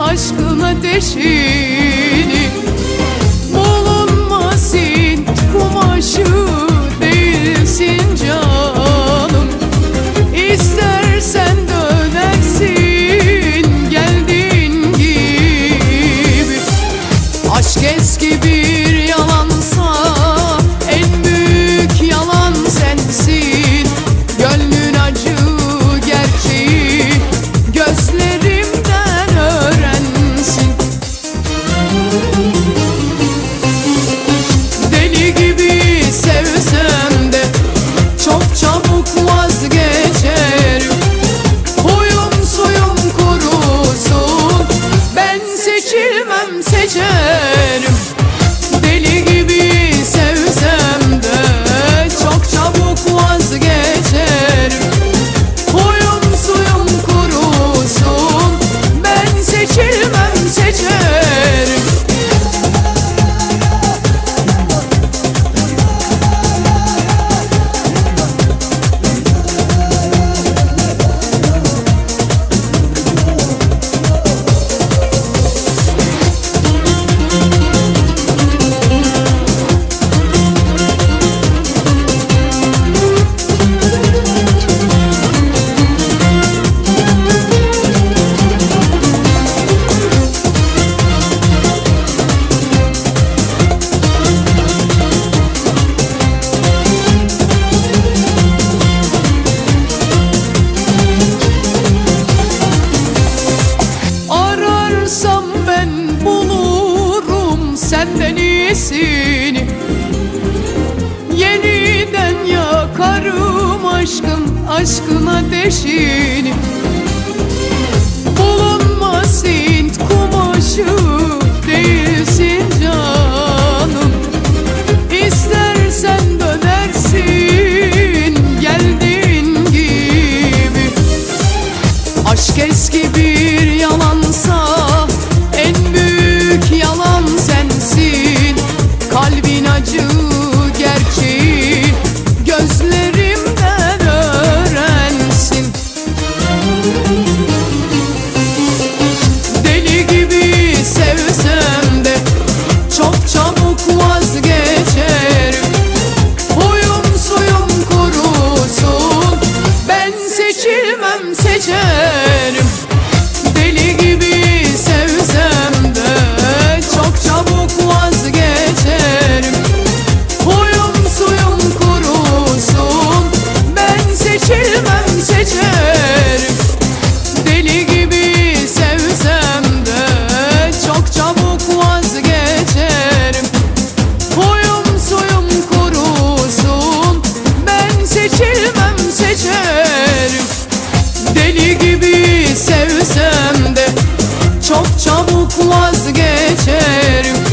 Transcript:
aşkın ateşini. Bulunmaz Hint kumaşı değilsin canım. İstersen dönersin geldiğin gibi. Aşk eski bir yalansa en büyük yalan sensin. Gönlün acı gerçeği gözlerimden öğrensin. Deli gibi sevsem de çok çabuk vazgeçerim. Huyum suyum kurusun, ben seçilmem seçerim. Deli gibi sevsem de çok çabuk vazgeçerim. Huyum suyum kurusun, ben seçilmem seçerim. Ararsam ben bulurum senden iyisini. Yeniden yakarım aşkın ateşini. Bulunmaz Hint kumaşı değilsin canım. İstersen dönersin geldiğin gibi. Aşk eski bir yalansa en büyük yalan sensin. Kalbin acı gerçeği gözlerimden öğrensin. Deli gibi sevsem de çok çabuk vazgeçerim. Huyum suyum kurusun, ben seçilmem seçerim. Deli gibi sevsem de çok çabuk vazgeçerim. Huyum suyum kurusun, ben seçilmem seçerim. Deli gibi sevsem de çok çabuk vazgeçerim. Huyum suyum kurusun, ben seçilmem seçerim. Deli gibi sevsem de çok çabuk vazgeçerim.